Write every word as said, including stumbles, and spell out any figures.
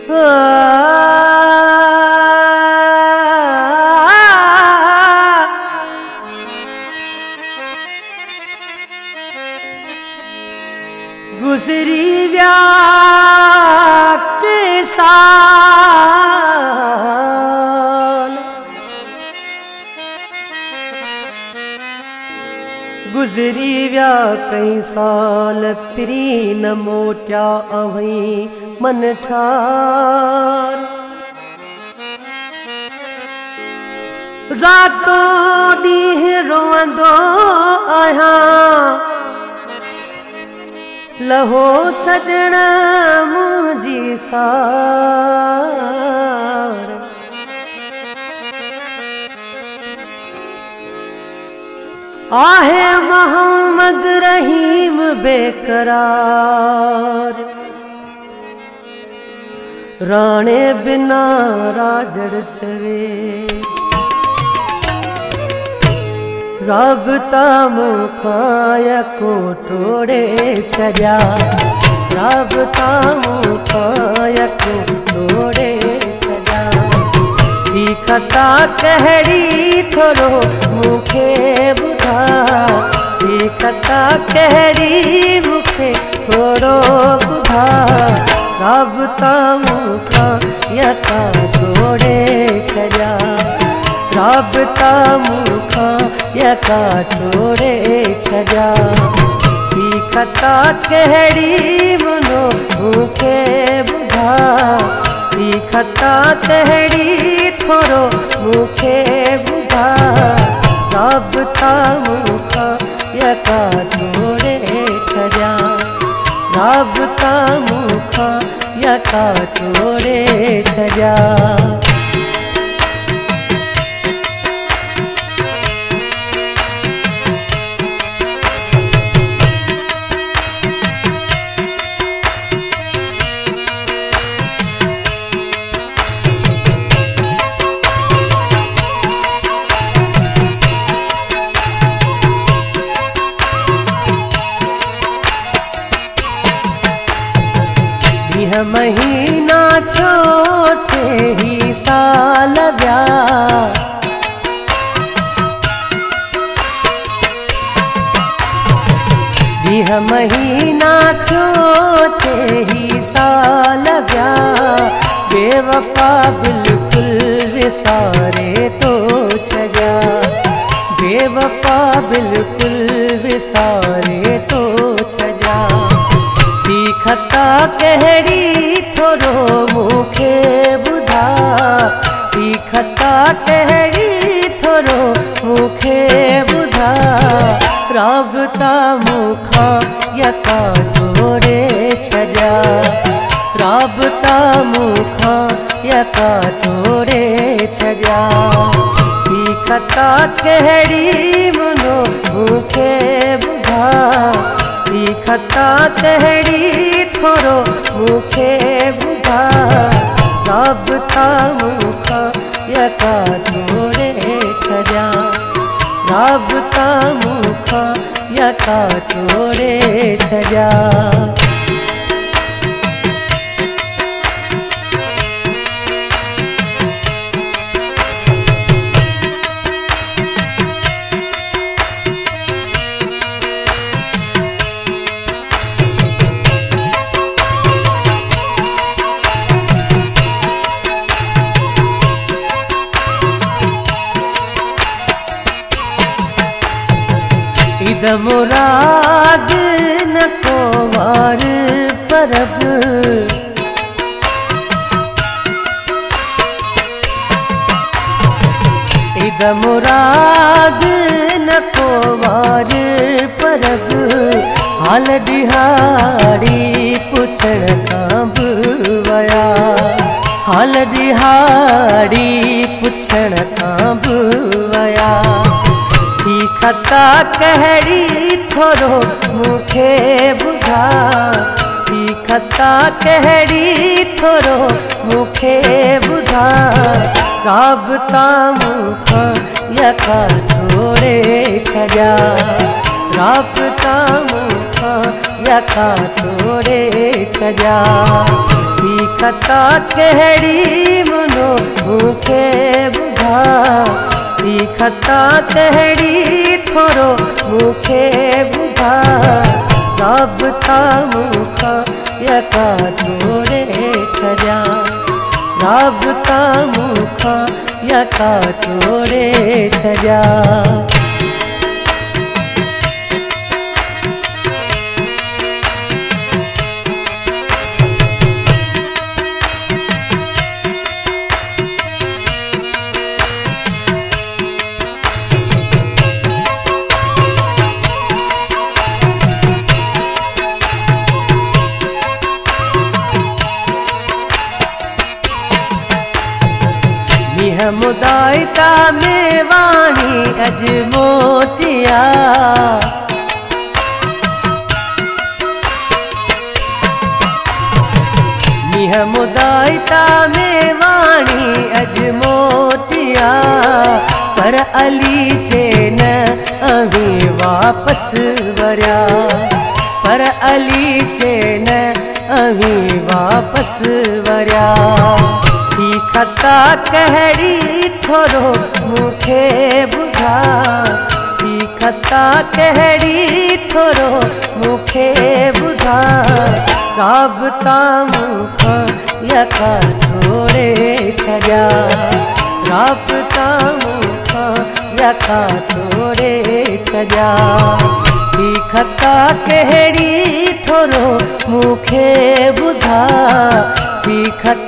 गुजरी व्याक्त साल गुजरी व्या कई साल पिरी न मोटिया अवई मन ठार रातों ॾींह रोअंदो आहियां लहो सजण मुंहिंजी सार आहे मोहम्मद रहीम बेकरार राणे बिना राजड़ चवे राबता मुखां यको टोड़े छॾिया राबता मुखां यको टोड़े छॾिया ही खता कहिड़ी थोरो मूंखे ॿुधा ही खता कहिड़ी मूंखे थोरो ॿुधा राबता मुखां यका टोड़े छॾिया राबता मुखां यका टोड़े छॾिया ही खता कहिड़ी मनो मूंखे ॿुधा ही खता कहिड़ी थोरो मूंखे ॿुधा राबता मुखां यका टोड़े छॾिया राबता मुखां यका टोड़े छॾिया यह महीना थियो थे ही साल व्या यह महीना थियो थे ही साल व्या बेवफा बिल्कुल विसारे तो छॾिया बेवफा बिल्कुल विसारे तो छॾिया ही खता कहिड़ी थोरो मूंखे ॿुधा ही खता कहिड़ी थोरो मूंखे ॿुधा राबता मुखां यका टोड़े छॾिया राबता मुखां यका टोड़े छॾिया ही खता कहिड़ी मनो मूंखे ॿुधा ही खता कहिड़ी थोरो मूंखे ॿुधा राबता मुखां यका टोड़े छॾिया राबता मुखां यका टोड़े छॾिया ईद मुराद न को वार परब ईद मुराद न को वार परब हाल ॾिहाड़ी पुछण खां बि वया हाल ॾिहाड़ी पुछण खां बि वया ही खता कहिड़ी थोरो मूंखे ॿुधा ही खता कहिड़ी थोरो मूंखे ॿुधा राबता मुखां यका टोड़े छॾिया राबता मुखां यका तोड़े छजा ही खता कहड़ी मुनो मूंखे बुधा ही खता कहड़ी थोरो मूंखे बुधा राबता मूंखा यका तोड़े छजा राबता मूंखा यका तोड़े छजा मुदायता में वाणी अज मोतिया मिह मुदायता में वाणी अज मोतिया पर अली छे न अभी वापस वरिया पर अली छे न अभी वापस वरिया ही खता कहड़ी थोरो मूंखे बुधा ही खता कहड़ी थोरो मूंखे बुधा राबता मूंखा यका तोड़े छजा राबता मूंखा यका तोड़े छजा ही खता कहड़ी थोरो मूंखे बुधा ही खता